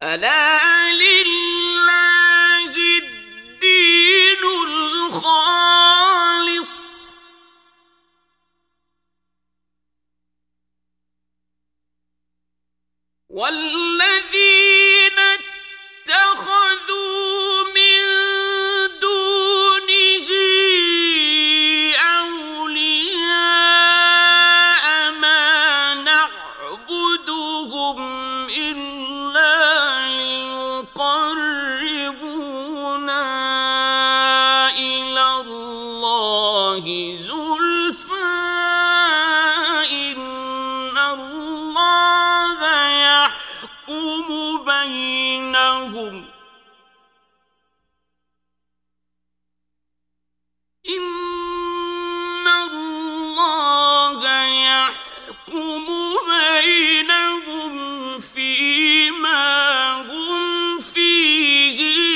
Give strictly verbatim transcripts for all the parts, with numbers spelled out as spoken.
ألا لله الدين الخالص والذين اتخذوا من دونه أولياء ما نعبدهم إلا ليقربونا إلى الله زلفى إن الله يحكم بينهم إن الله يحكم بينهم فيما هم فيه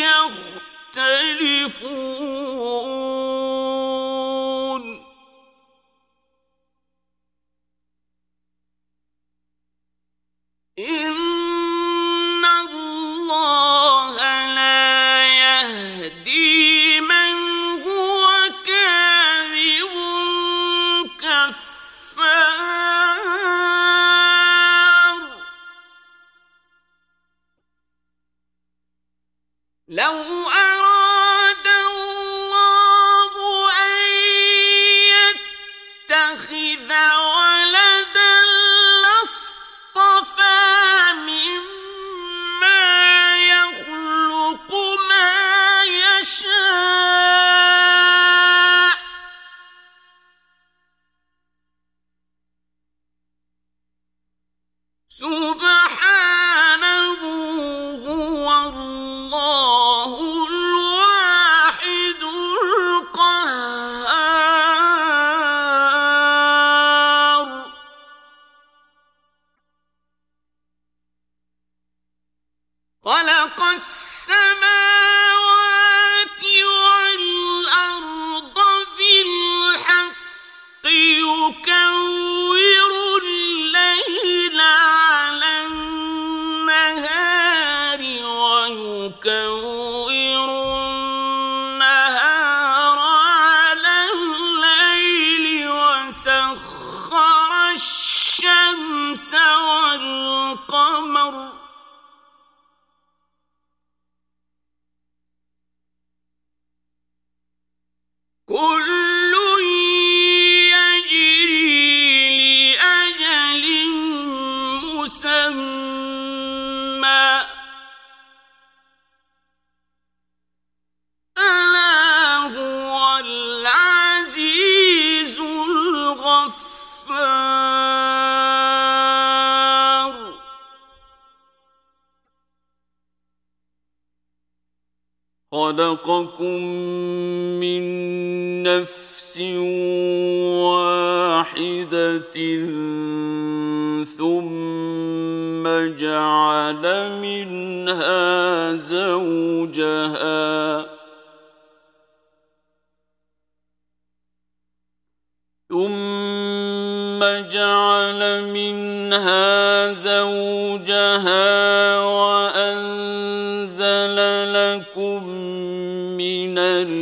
يختلفون إن الله لا يهدي من هو كاذب كفار لو أراد الله أن يتخذ ولدا لاصطفى مما يخلق ما يشاء سبحانه هو الله الواحد القهار خلق السماوات والأرض بالحق يكور الليل على النهار ويكور النهار على الليل وسخر الشمس والقمر كل يجري لأجل مسمى ألا هو العزيز الغفار خلقكم من نفس واحدة ثم جعل منها زوجها ثم جعل منها زوجها وأنزل لكم من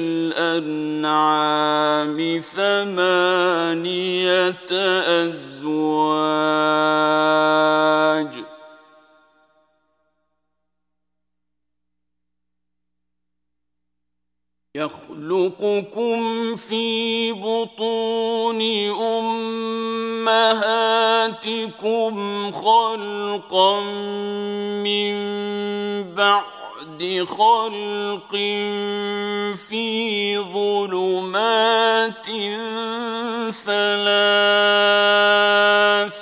الأنعام ثمانية أزواج يخلقكم في بطون أمهاتكم خلقا من بعد خلق في ظلمات ثلاث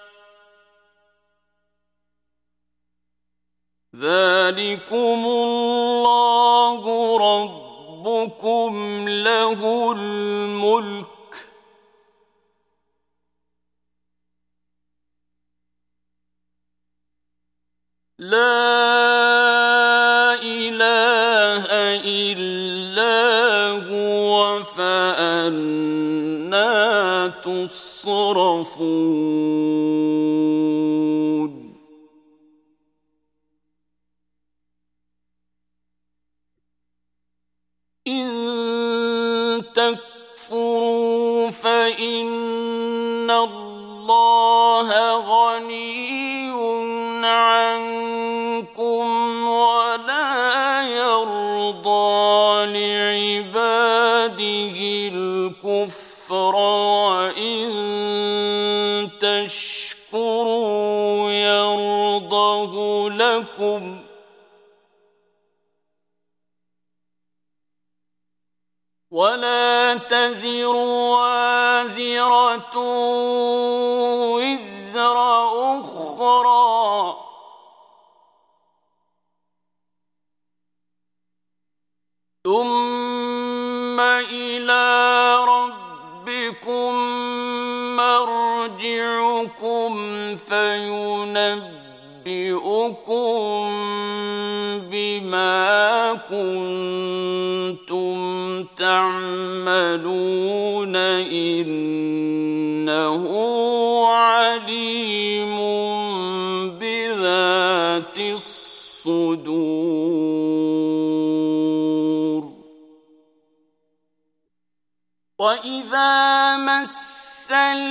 ذلكم الله ربكم له الملك لا إله إلا هو فأنى تصرفون إن تكفروا فإن الله غني عنكم ولا يرضى لعباده الكفر وإن تشكروا يرضه لكم ولا تزر وازرة وزر أخرى ثم إلى ربكم مرجعكم فينبئكم بما كنتم تعملون إنه عليم بذات الصدور وإذا مس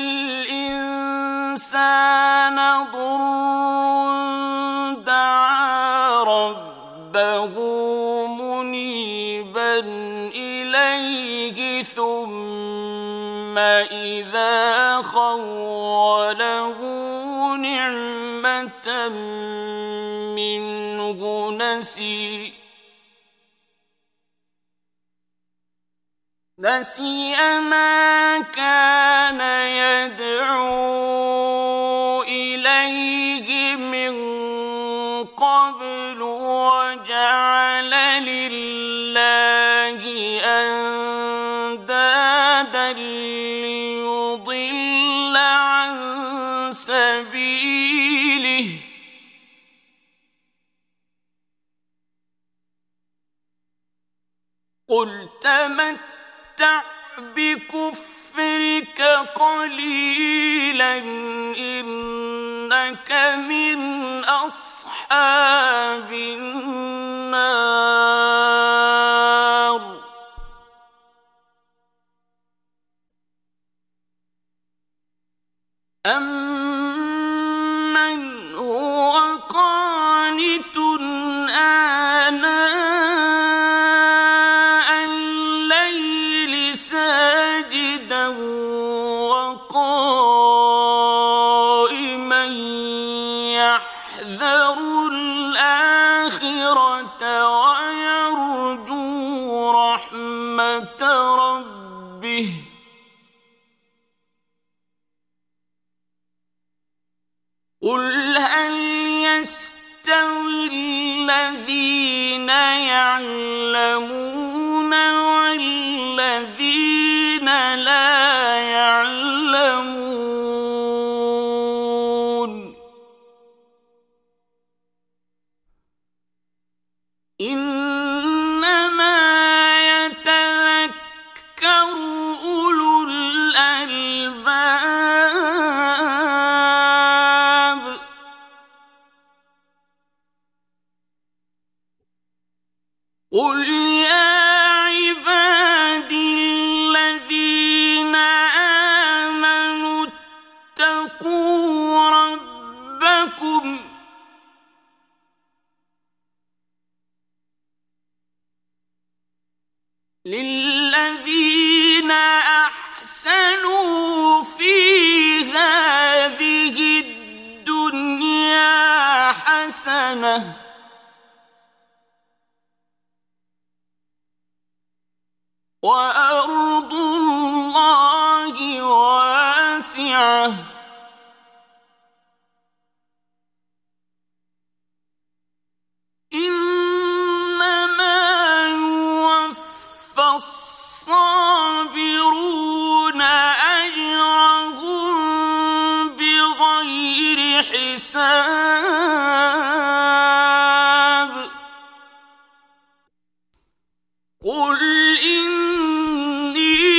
الإنسان ضر دعا ربه منيبا إليه ثم إذا خوله نعمة منه نسي نسي ما كان يدعو إليه من قبل وجعل لله أندادا ليضل عن سبيله قل تمتع بكفرك قليلا إنك من أصحاب النار أمن هو قانت آناء الليل ساجدا وقائما يحذر الآخرة ويرجو رحمة ربه قل هل يستوي الذين يعلمون والذين لا يعلمون إنما يتذكر أولو الألباب قل يا عبادي الذين آمنوا اتقوا ربكم للذين أحسنوا في هذه الدنيا حسنة وأرض الله واسعة إنما يوفى الصابرون أجرهم بغير حساب قل إني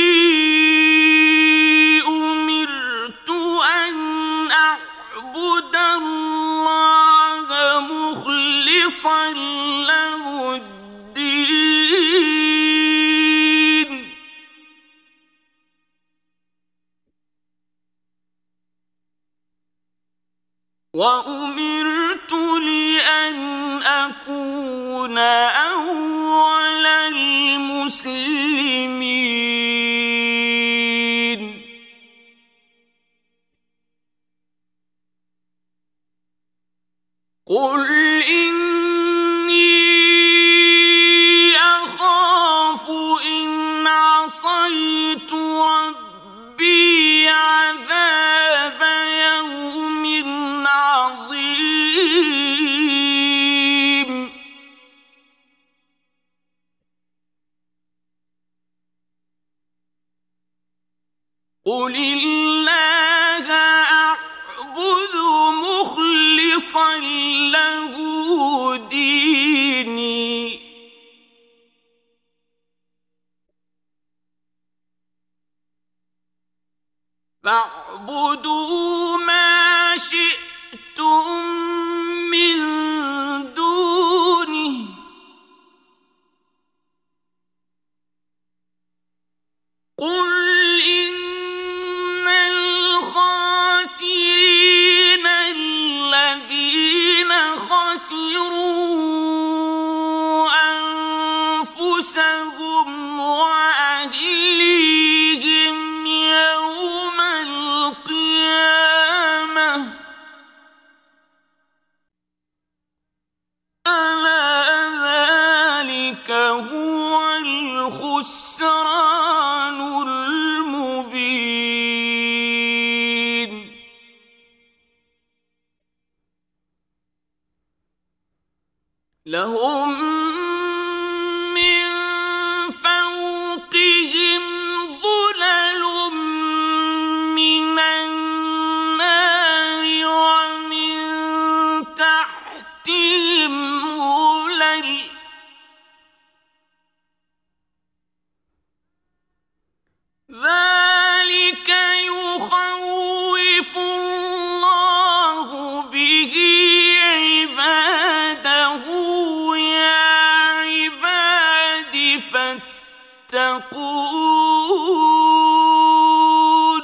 أمرت أن أعبد الله مخلصا له الدين وأمرت لأن أكون أول المسلمين قل إني أخاف إن عصيت ربي عذاب يوم عظيم قل الله أعبد مخلصا له ديني فاعبدوا ما شئتم من دونه قل إن الخاسرين الذين خسروا أنفسهم وأهليهم يوم القيامة ألا ذلك هو الخسران المبين لهم من فوقهم ظلل من النار ومن تحتهم ظلل ذلك يخوف الله به عباده يا عباد فاتقون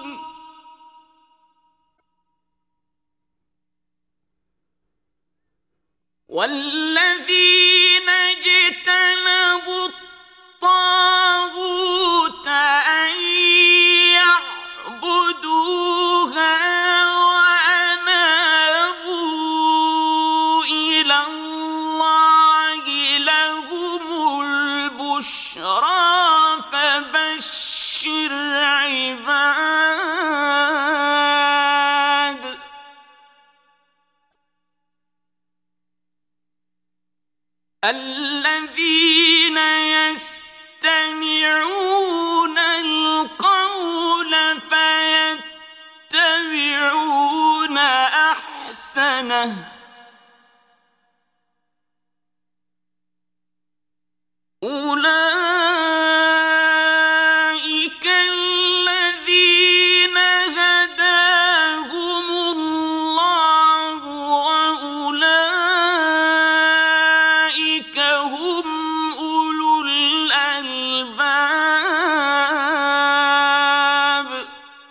والذين اجتنبوا الطاغوت أن يعبدوها وأنابوا إلى الله لهم البشرى فبشر عباد الذين يستمعون القول فيتبعون أحسنه أولئك الذين هداهم الله وأولئك هم أولو الألباب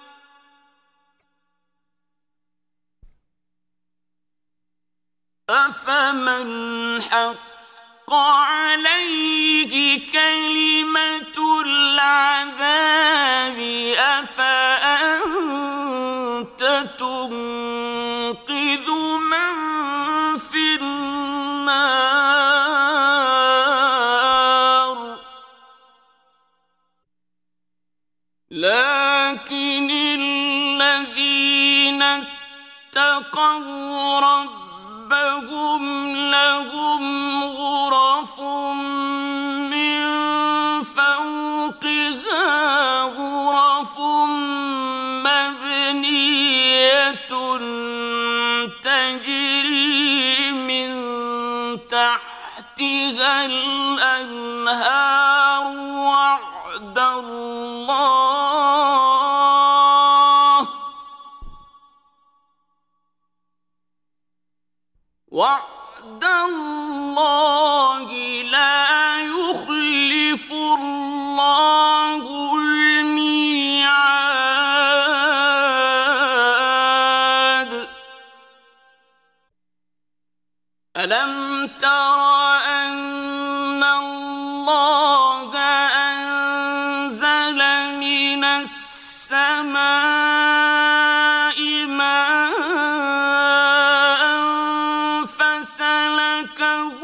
أفمن حق عليه كلمة العذاب أفأنت تنقذ من في النار لكن الذين اتقوا ربهم لهم غرف من فوقها غرف مبنية تجري من تحتها الأنهار وعد الله وعد الله لا يخلف الله الميعاد ألم تر أن الله أنزل من السماء ماء فسلكه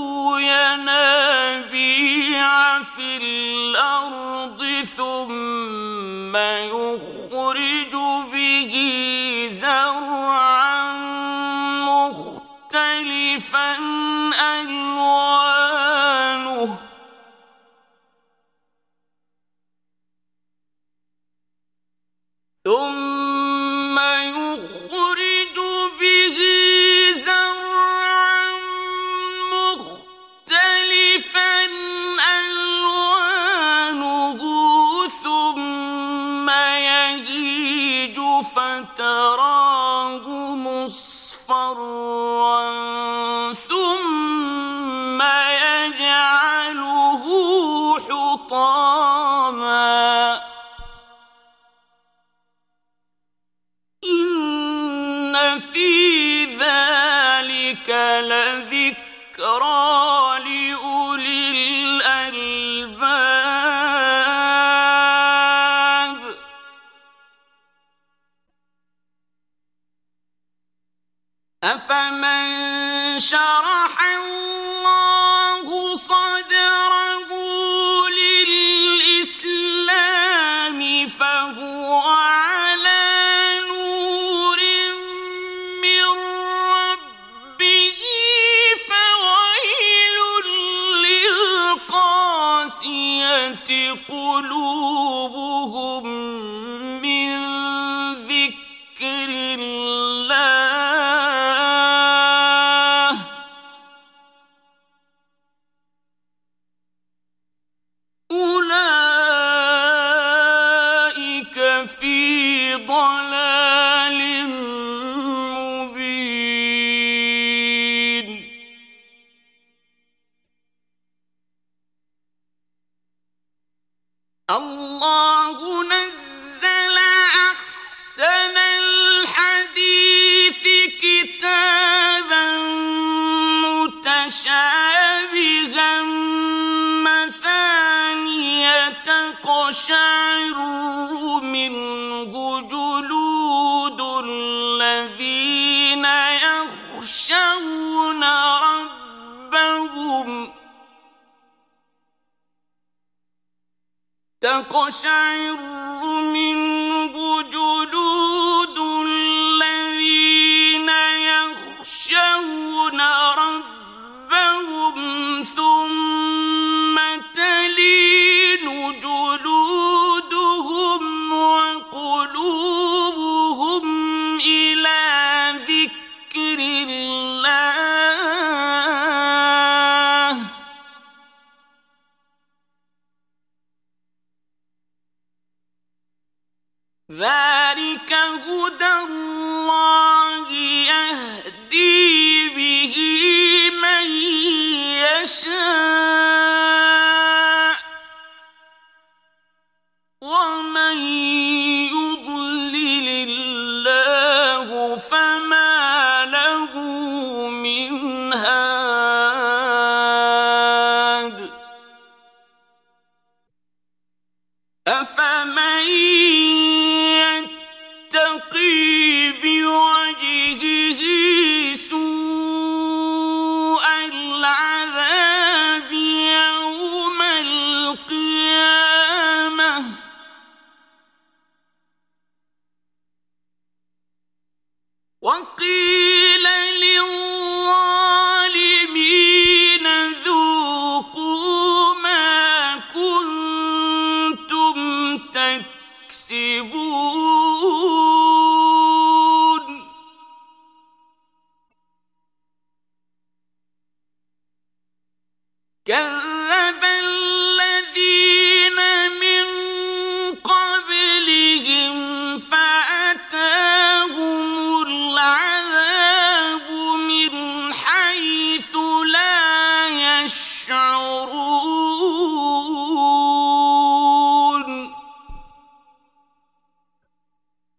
ينابيع في الأرض ثم يخرج به زرعا مختلفا ألوانه ثم يخرج به زرعا مختلفا ألوانه ثم يهيج فتراه مصفرا ثم يجعله حطاما إن في ذلك لذكرى لأولي الألباب أفمن شرح الله صدره للإسلام فهو على نور من ربه فويل للقاسية قلوبهم من ذكر الله أولئك في ضلال مبين الله نزل أحسن الحديث كتابا متشابها مثانية تقشعر منه جلود الذين يخشون ربهم تقشعر منه جلود الذين يخشون ربهم ثم تلين جلودهم وقلوبهم إلى ذكر الله ذلك هدى الله يهدي به من يشاء ومن يضلل الله فما له من هاد أفمن يتقي بوجهه سوء العذاب يوم القيامة وقيل للظالمين ذوقوا ما كنتم تكسبون كذب الذين من قبلهم فأتاهم العذاب من حيث لا يشعرون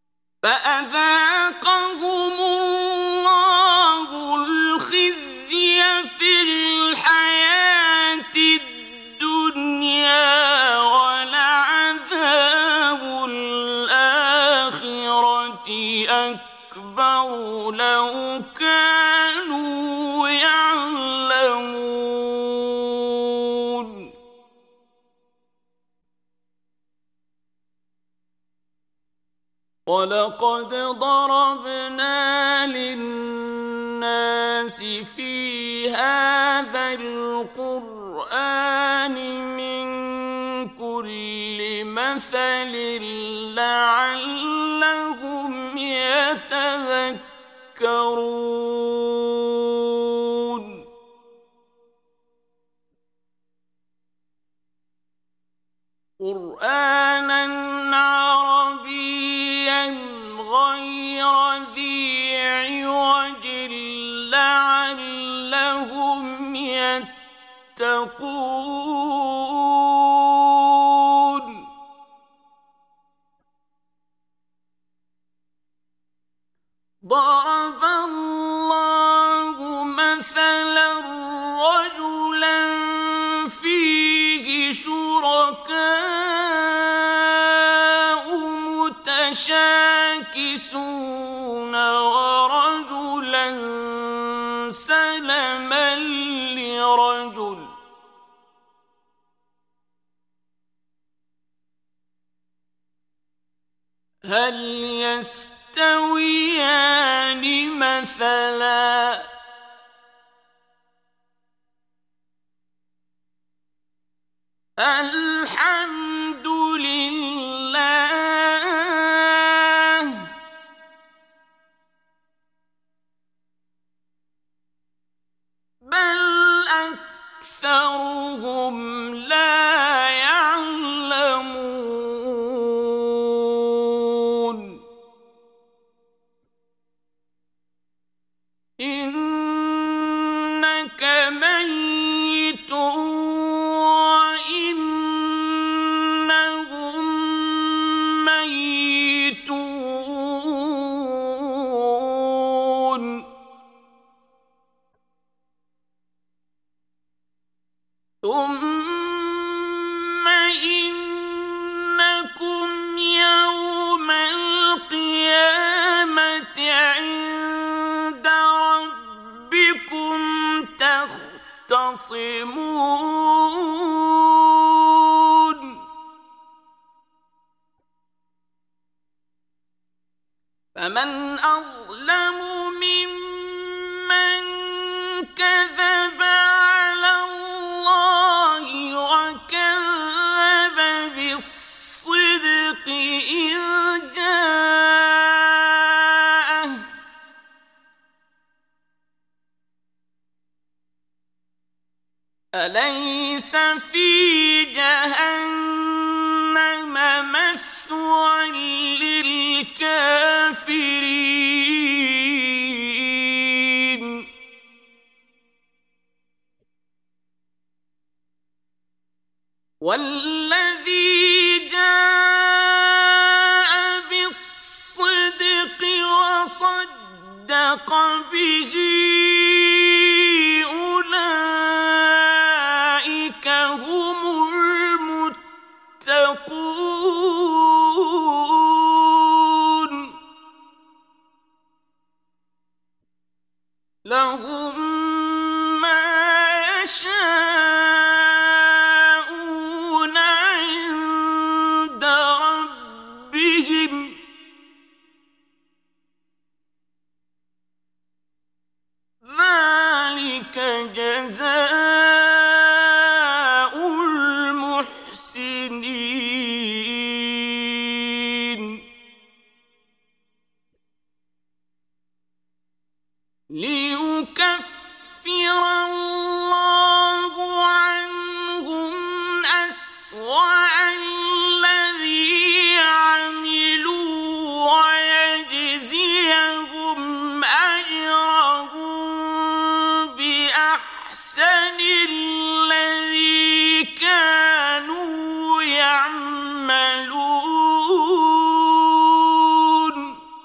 فأذاقهم الله الخزي وَلَقَدْ ضَرَبْنَا لِلنَّاسِ فِي هَذَا الْقُرْآنِ مِنْ كُلِّ مَثَلٍ لَعَلَّهُمْ يَتَذَكَّرُونَ قُرْآنًا عَرَبِيًّا غَيْرَ ذِي عِوَجٍ لَعَلَّهُمْ يَتَّقُونَ ضَرَبَ اللَّهُ مَثَلًا رَجُلًا فِيهِ شُرَكَاءُ مُتَشَاكِسُونَ وَرَجُلًا سَلَمًا لِرَجُلٍ هَلْ يَسْتَوِيَانِ مَثَلًا الْحَمْدُ لِلَّهِ بَلْ أَكْثَرُهُمْ لَا يَعْلَمُونَ إِنَّكَ مَيِّتٌ وَإِنَّهُم مَّيِّتُونَ ثُمَّ إِنَّكُمْ يَوْمَ الْقِيَامَةِ عِندَ رَبِّكُمْ تَخْتَصِمُونَ فَمَنْ أَظْلَمُ مِمَّنْ كَذَبَ عَلَى اللَّهِ وَكَذَّبَ بِالصِّدْقِ إِذْ جَاءَهُ أَلَيْسَ فِي جَهَنَّمَ مَثْوًى لِلْكَافِرِينَ وَالَّذِي جَاءَ بِالصِّدْقِ وَصَدَّقَ بِهِ أُولَئِكَ هُمُ الْمُتَّقُونَ لَهُم مَّا يَشَاءُونَ عِندَ رَبِّهِمْ ذَلِكَ جَزَاءُ الْمُحْسِنِينَ لِيُكَفِّرَ اللَّهُ عَنْهُمْ أَسْوَأَ الَّذِي عَمِلُوا وَيَجْزِيَهُمْ أَجْرَهُم بِأَحْسَنِ الَّذِي كَانُوا يَعْمَلُونَ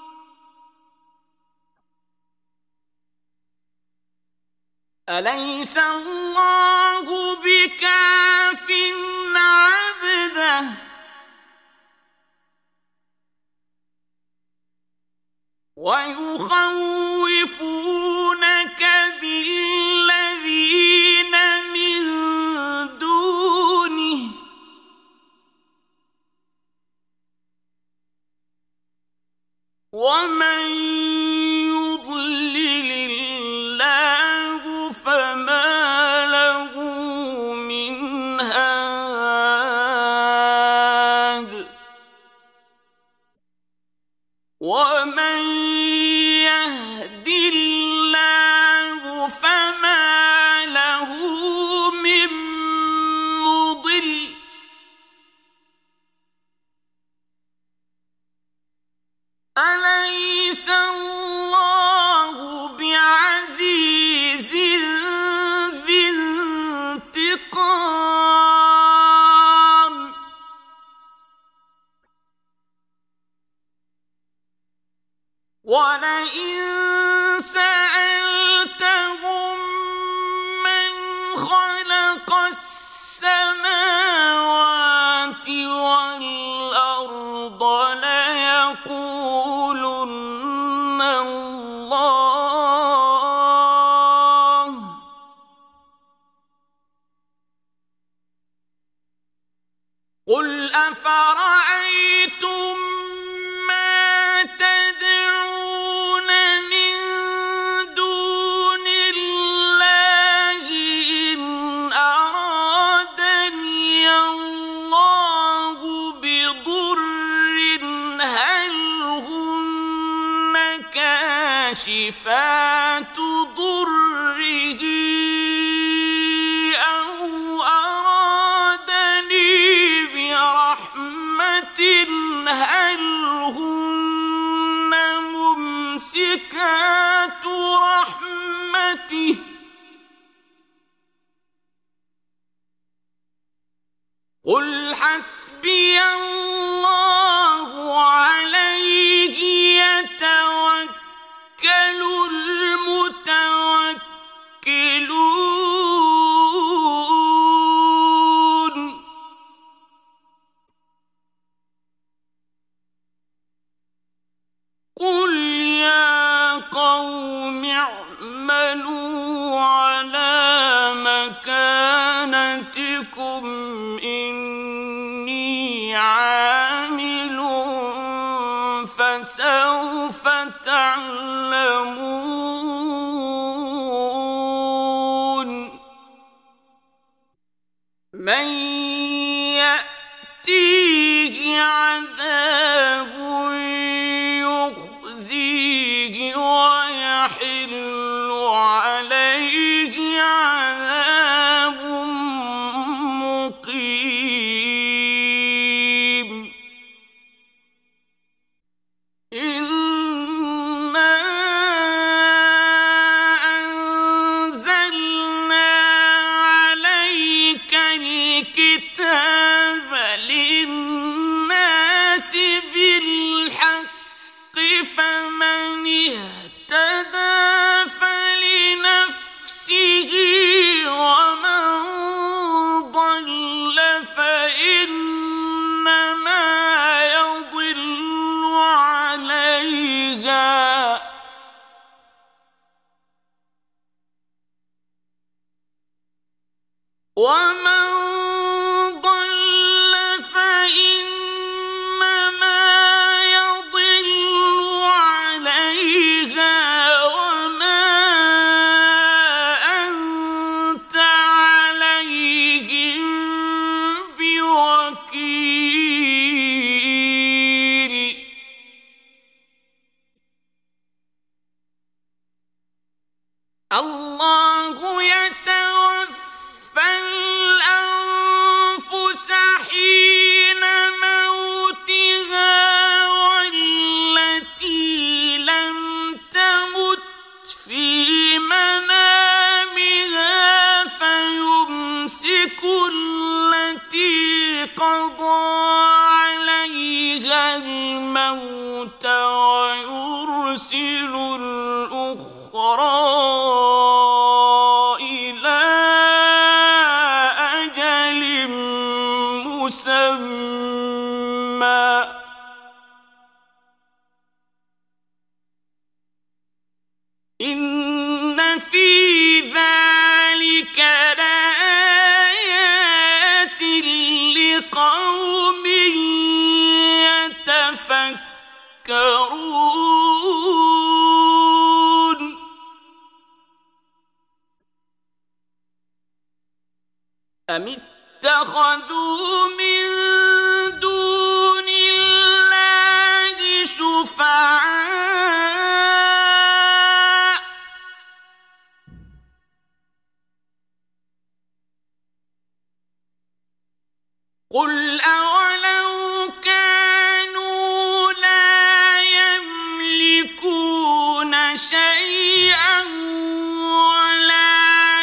أَلَيْسَ اللَّهُ بِكَافٍ عَبْدَهُ وَيُخَوِّفُونَكَ بِالَّذِينَ مِن دُونِهِ ۚ وَلَئِن سَأَلْتَهُم مَّنْ خَلَقَ السَّمَاوَاتِ وَالْأَرْضَ لَيَقُولُنَّ اللَّهُ ۚ قُلْ أَفَرَأَيْتُم مَّا تَدْعُونَ مِن دُونِ اللَّهِ إِنْ أَرَادَنِيَ اللَّهُ بِضُرٍّ هَلْ هُنَّ كَاشِفَاتُ ضُرِّهِ أَوْ أَرَادَنِي بِرَحْمَةٍ هَلْ هُنَّ مُمْسِكَاتُ رَحْمَتِهِ ۚ قُلْ حَسْبِيَ اللَّهُ عَلَيْهِ يَتَوَكَّلُ الْمُتَوَكِّلُونَ قُلْ يَا قَوْمِ اعْمَلُوا عَلَىٰ مَكَانَتِكُمْ إِنِّي عَامِلٌ فَسَوْفَ تَعْلَمُونَ مَن يَأْتِيهِ عَذَابٌ يُخْزِيهِ وَيَحِلُّ عَلَيْهِ عَذَابٌ مُّقِيمٌ إِنَّا أَنزَلْنَا عَلَيْكَ الْكِتَابَ لِلنَّاسِ بِالْحَقِّ فَمَنِ اهْتَدَىٰ فَلِنَفْسِهِ وَمَن ضَلَّ فَإِنَّمَا يَضِلُّ عَلَيْهَا ۖ وَمَن ضَلَّ فَإِنَّمَا يَضِلُّ عَلَيْهَا وَمَا أَنتَ عَلَيْهِم بِوَكِيلٍ اللَّهُ يَتَوَفَّى الْأَنفُسَ حِينَ مَوْتِهَا وَالَّتِي لَمْ تَمُتْ فِي مَنَامِهَا فَيُمْسِكُ الَّتِي قَضَىٰ عَلَيْهَا الْمَوْتَ وَيُرْسِلُ الْأُخْرَىٰ إِلَىٰ أَجَلٍ مُّسَمًّى ۚ إِنَّ فِي ذَٰلِكَ لَآيَاتٍ لِّقَوْمٍ يَتَفَكَّرُونَ أَمِ اتَّخَذُوا مِن دُونِ اللَّهِ شُفَعَاءَ ۚ قُلْ أَوَلَوْ كَانُوا لَا يَمْلِكُونَ شَيْئًا وَلَا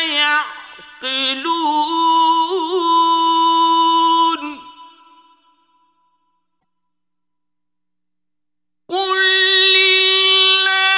يَعْقِلُونَ قُل لِّلَّهِ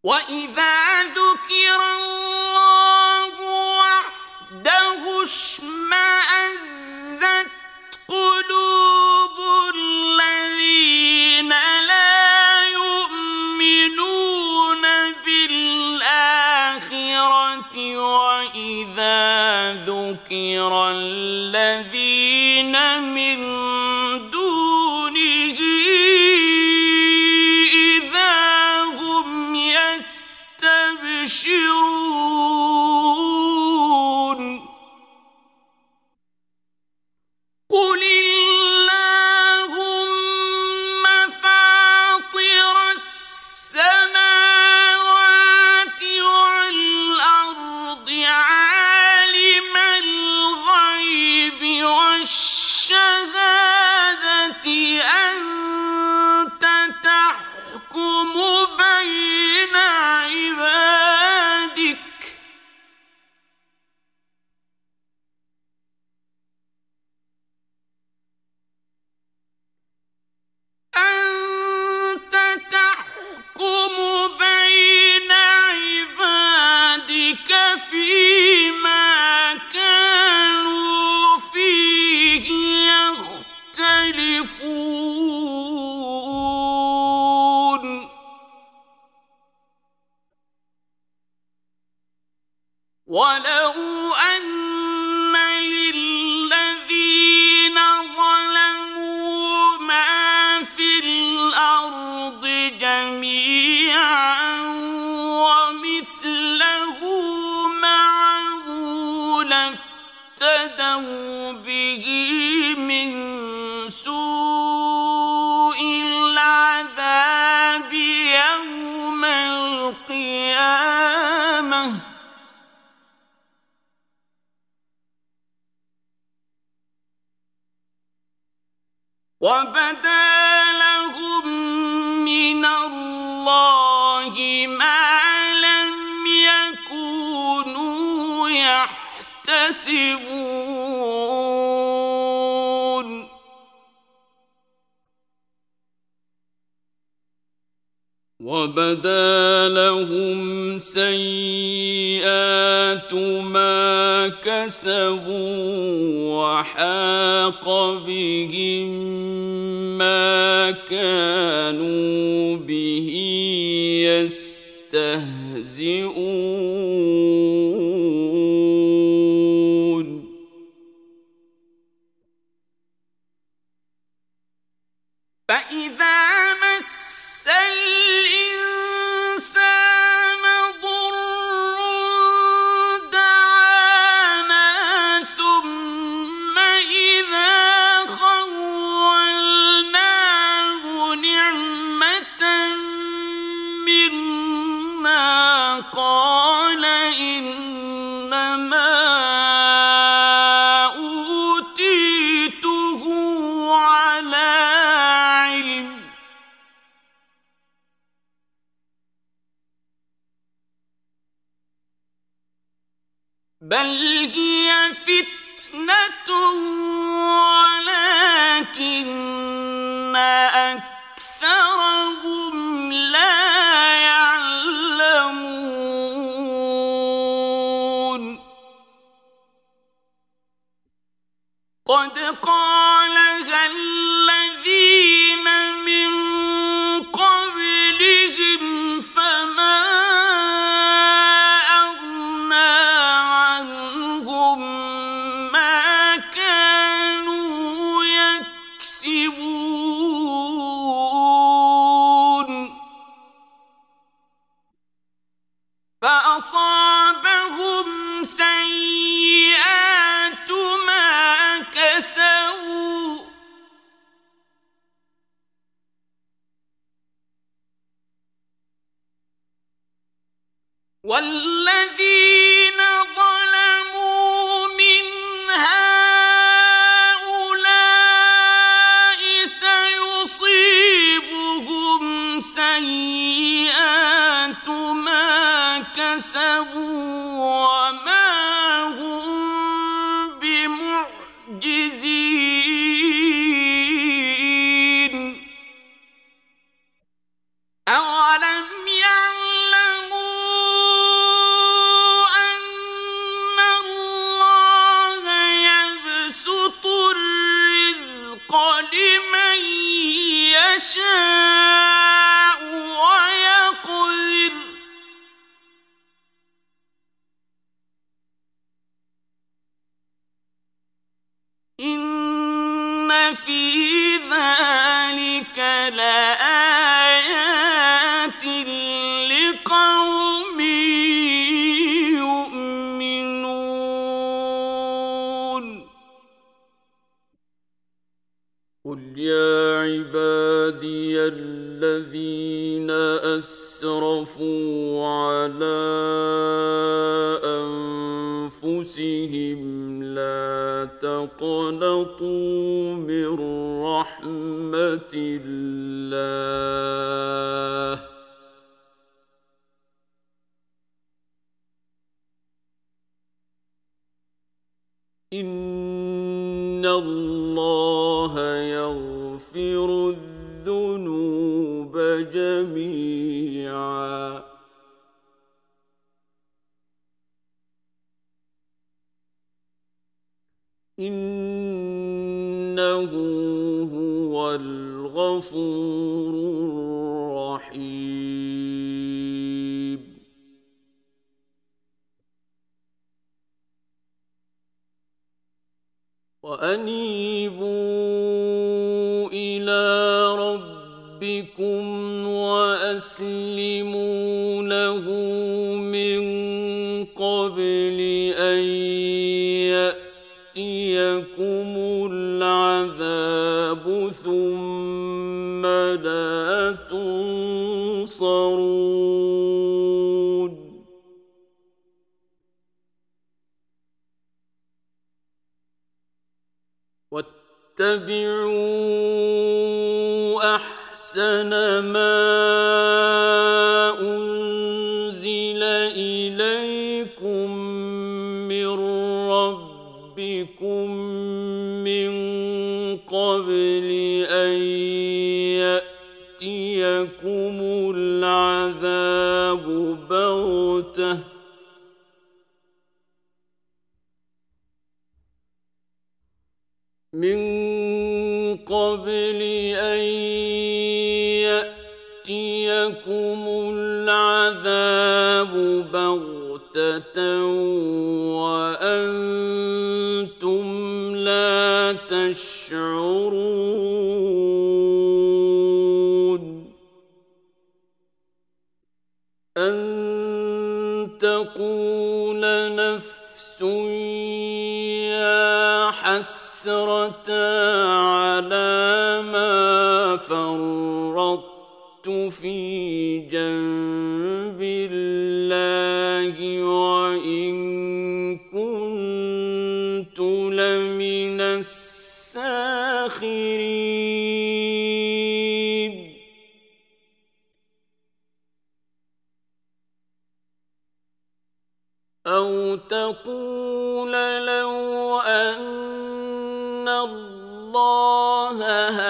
وإذا ذكر الله وحده اشمأزت قلوب الذين لا يؤمنون بالآخرة وإذا ذكر الذين من دونه إذا هم يستبشرون قل اللهم فاطر السماوات والأرض عالم الغيب والشهادة أنت تحكم بين عبادك أنت تحكم بين عبادك فيما كانوا فيه يختلفون ولو أن للذين ظلموا ما في الأرض جميعا ومثله معه لافتدوا به من سوء العذاب يوم القيامة وبدا لهم من الله ما لم يكونوا يحتسبون وبدا لهم سيئات ما كسبوا وحاق بهم ما كانوا به يستهزئون فإذا مس الإنسان ضر دعانا ثم إذا خولناه نعمة منا قال إنما أوتيته على علم بل هي فتنة ولكن أكثرهم لا يعلمون قد قالها الذين من قبلهم فما فأصابهم سيئات ما كسبوا والذين ظلموا من هؤلاء سيصيبهم سيئات ما كسبوا وما هم بمعجزين أولم يعلموا إن في ذلك لآيات لقوم يؤمنون قل يا عبادي الذين أسرفوا على أنفسهم لا تقنطوا من رحمة الله إن الله يغفر الذنوب جميعا إنه هو الغفور الرحيم وأنيبوا إلى ربكم وأسلموا له من قبل أن يأتيكم العذاب ثم لا تنصرون واتبعوا أحسن ما أنزل إليكم من ربكم من قبل أن يأتيكم العذاب بغتة من قبل أن يأتيكم العذاب بغتة وأنتم لا تشعرون أن تقول نفس يا حسرة على ما فرطت في جنب الله وإن كنت لمن الساخرين أو تقول لو أن الله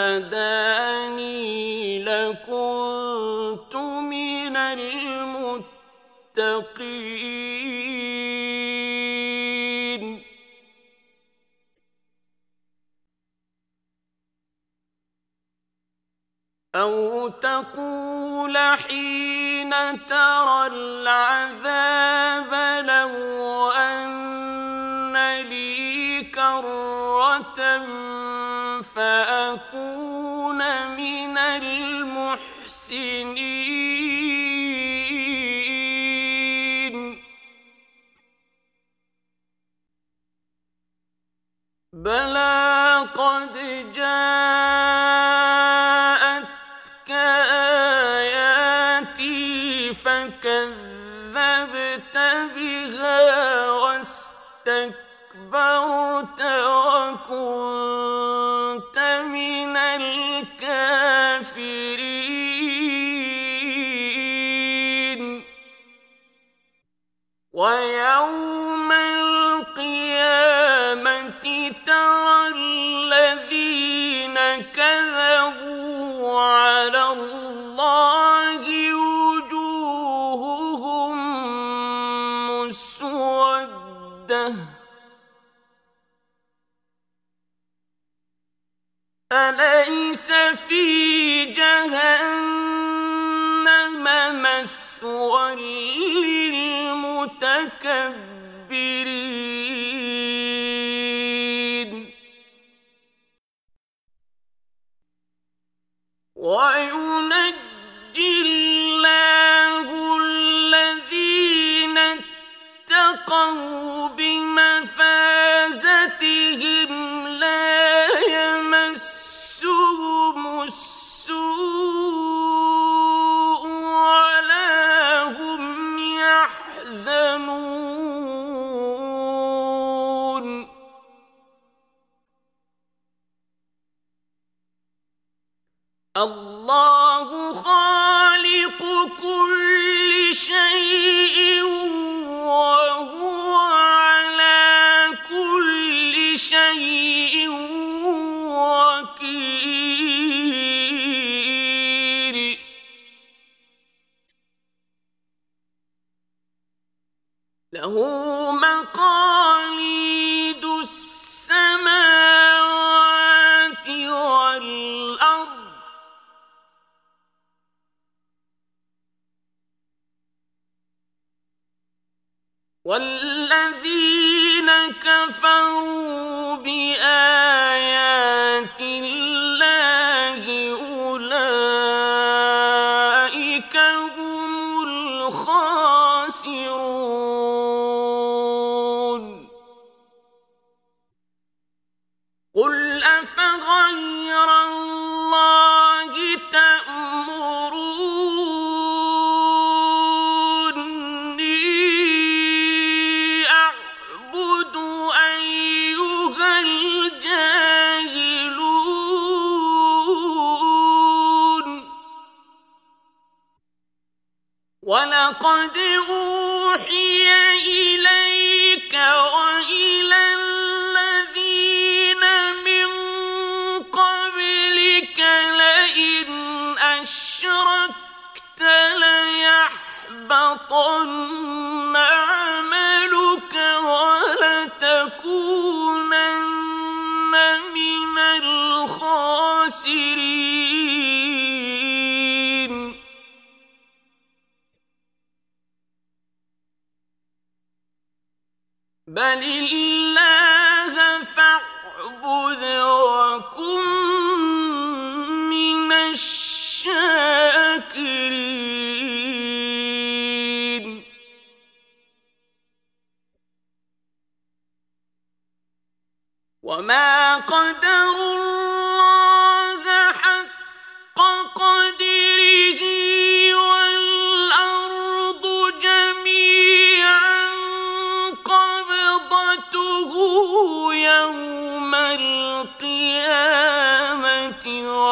هداني لكنت من المتقين أو تقول حين ترى العذاب لو أن لي كرة فأكون من المحسنين بلى قد جاءتك آياتي فكذبت بها واستكبرت وكنت من الكافرين ويوم القيامة ترى الذين كذبوا على الله وجوههم مسودة أليس في جهنم مثوى للمتكبرين وينجي الله الذين اتقوا بمفازتهم لا يمسهم السوء ولا هم يحزنون. الله خالق كل شيء وهو على كل شيء وكيل. له مقاليد السماوات والأرض والذين كفروا بآيات الله أولئك هم الخاسرون. قل أفغير الله تأمروني أعبد أيها الجاهلون. ولقد أوحي إليك وإلى الذين من قبلك لئن أشركت ليحبطن عملك ولتكونن من الخاسرين. بل الله فاعبد وكن من الشاكرين. وما قدروا الله حق قدره والأرض جميعا قبضته يوم القيامة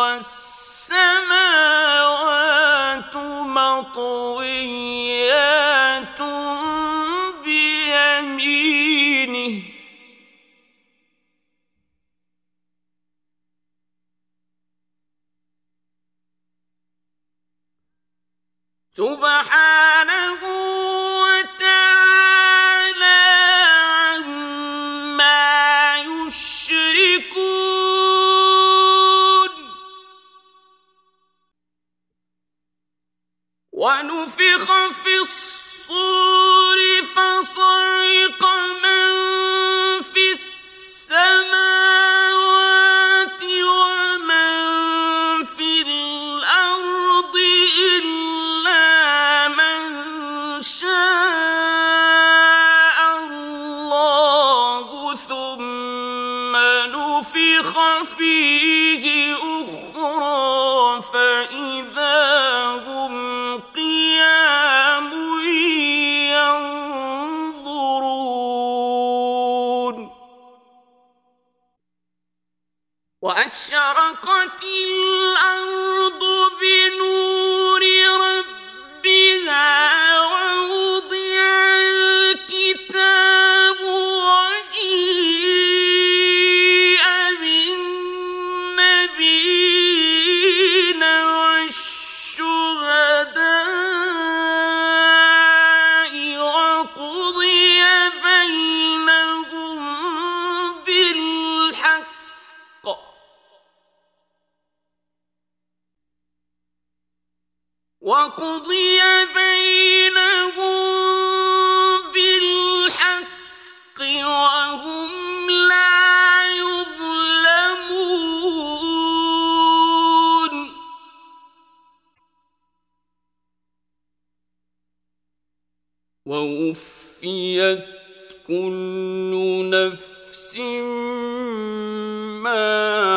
والسماوات مطويات بيمينه سبحانه وتعالى عما يشركون. ونفخ في الصور فصعق من في السماوات ومن في الأرض إلا من شاء الله ثم نفخ فيه أخرى فإذا هم قيام ينظرون. وأشرقت الأرض بنور ربها ووضع الكتاب وجيء بالنبيين والشهداء وقضي بينهم بالحق وقضي بينهم بالحق وهم لا يظلمون. ووفيت كل نفس ما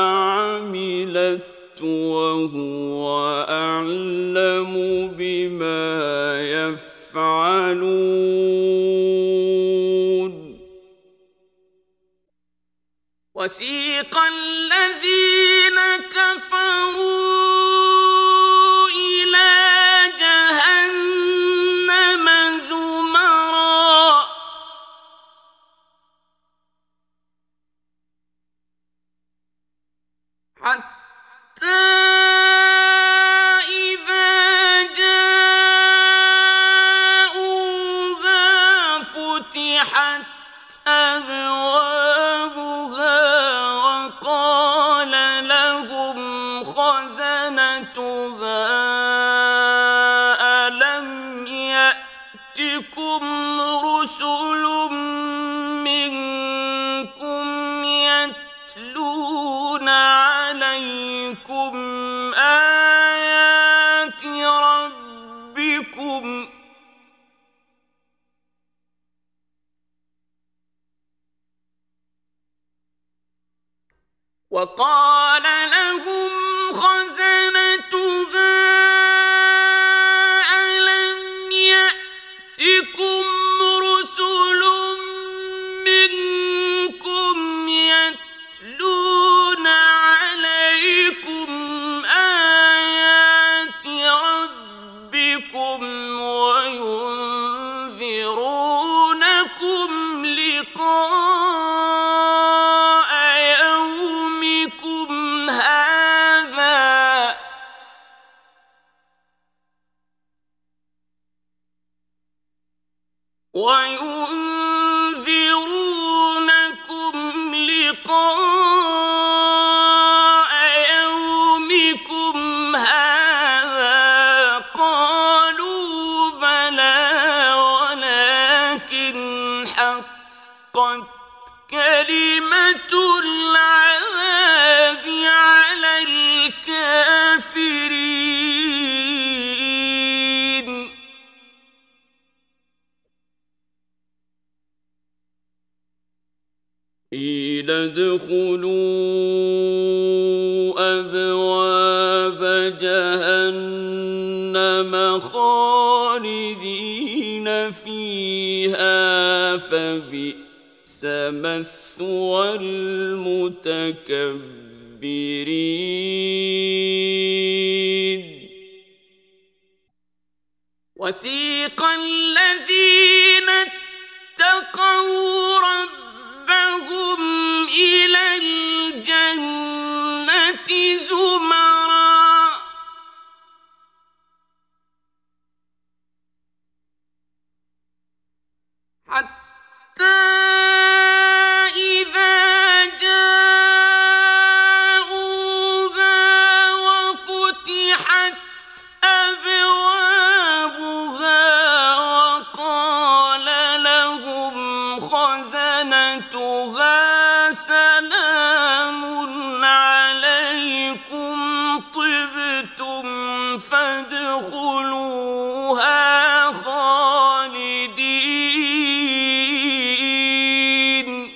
عملت وهو أعلم بما يفعلون وسيق الذين كفروا إلى جهنم زمرا حتى إذا جاءوها فتحت أبوابها وقال لهم خزنتها ألم يأتكم رسل منكم يتلون عليكم آيات ربكم وقال لهم خزنتها ألم يأتكم رسل منكم يتلون عليكم آيات ربكم وينذرونكم لقاء يومكم هذا وينذرونكم لقاء يومكم هذا قالوا بلى ولكن حقت كلمة العذاب على الكافرين قيل ادخلوا أبواب جهنم خالدين فيها فبئس مثوى المتكبرين وسيق الذين اتقوا ربهم إلى الجنة زمرا حتى إذا جاءوها وفتحت أبوابها وقال لهم خزنتها سلام عليكم طبتم فادخلوها خالدين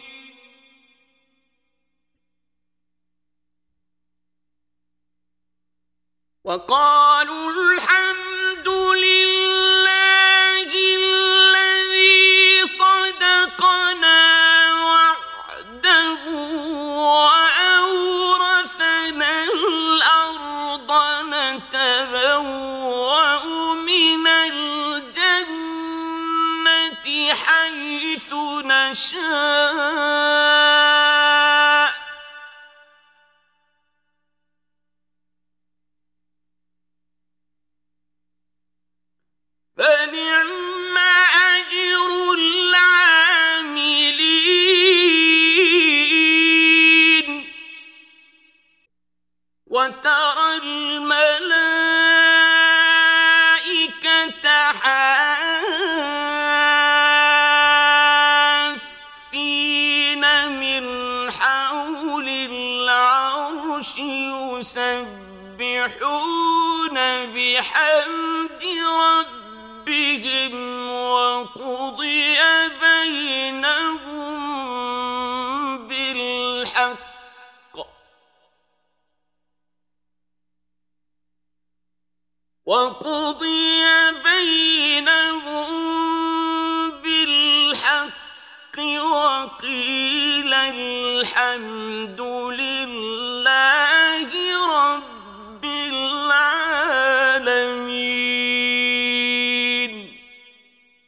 وقالوا الحمد لله الذي صدقنا وعده وأورثنا الأرض نتبوأ من الجنة حيث نشاء فنعم أجر العاملين وترى الملائكة حافين من حول العرش يسبحون بحمد ربهم ربهم وقضي بينهم بالحق وقضي بينهم بالحق وقيل الحمد لله